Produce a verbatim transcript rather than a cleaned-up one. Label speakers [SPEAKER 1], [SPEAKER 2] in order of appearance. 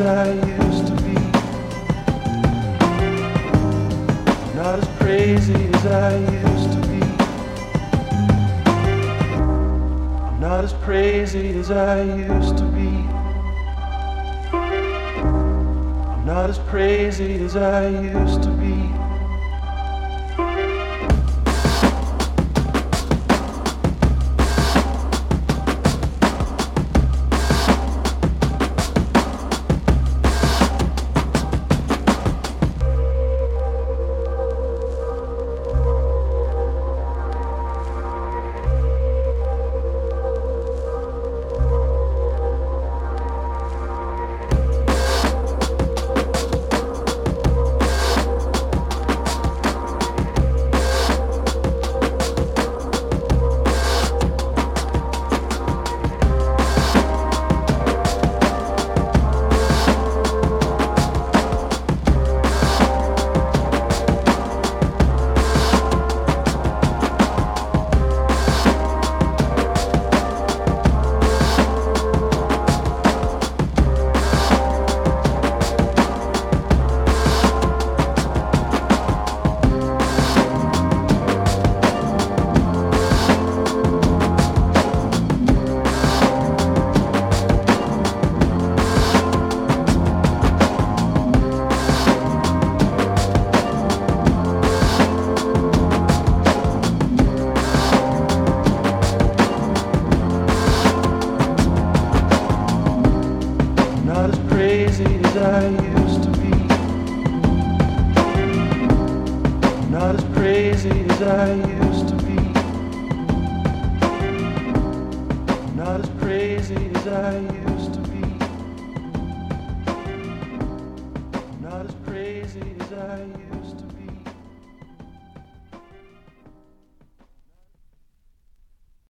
[SPEAKER 1] I used to be. Not as crazy as I used to be. I'm not as crazy as I used to be. I'm not as crazy as I used to be. Not as crazy as I used to be. Not as crazy as I used to be. Not as crazy as I used to be. Not as crazy as I used to be.